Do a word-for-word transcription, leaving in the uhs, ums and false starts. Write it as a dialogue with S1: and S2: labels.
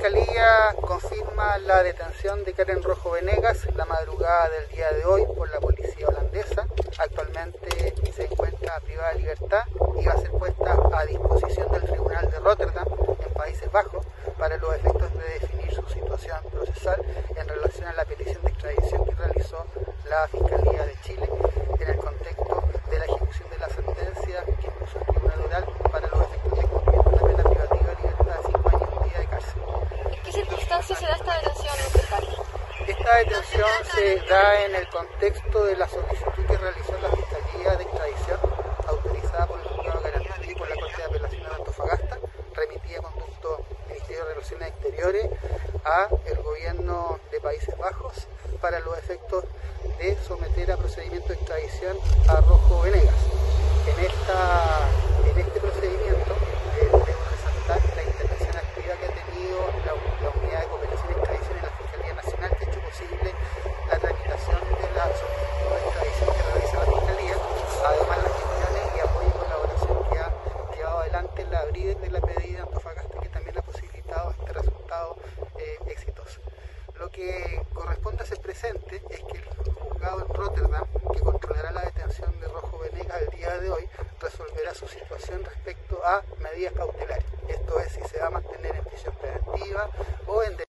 S1: Fiscalía confirma la detención de Karen Rojo Venegas la madrugada del día de hoy por la policía holandesa. Actualmente se encuentra privada de libertad y va a ser puesta a disposición del Tribunal de Rotterdam en Países Bajos para los efectos de definir su situación procesal en relación a la petición de extradición que realizó la Fiscalía de Chile en el contexto de la ejecución de la sentencia que impuso el Tribunal Oral para los efectos de cumplimiento de una pena privativa de libertad de cinco años y un día de cárcel.
S2: ¿En qué circunstancias se da esta detención, fiscal?
S1: Esta detención se da en el contexto de la solicitud que realizó la Fiscalía de Extradición, autorizada por el Juzgado de Garantía y por la Corte de Apelaciones de Antofagasta, remitida con conducto Ministerio de Relaciones Exteriores a el gobierno de Países Bajos para los efectos de someter a procedimiento de extradición a Rojo Venegas. En, esta, en este procedimiento eh, debo resaltar la intervención activa que ha tenido la, la Unidad de Cooperación y Extradición en la Fiscalía Nacional, que ha hecho posible la tramitación de la solicitud de extradición que realiza la Fiscalía, además las gestiones y apoyo y colaboración que ha llevado adelante la ABRIDEC de la P D I de Antofagasta, que también ha posibilitado este resultado eh, exitoso. Lo que corresponde a ser presente es que el juzgado en Rotterdam, que controlará la detención de Rojo Venegas el día de hoy, resolverá su situación respecto a medidas cautelares.